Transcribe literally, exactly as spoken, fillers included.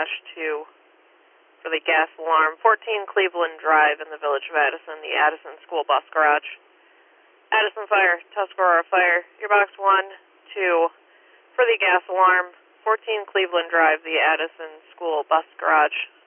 dash two for the gas alarm, fourteen Cleveland Drive in the Village of Addison, the Addison School Bus Garage. Addison Fire, Tuscarora Fire, your box one, two for the gas alarm, fourteen Cleveland Drive, the Addison School Bus Garage.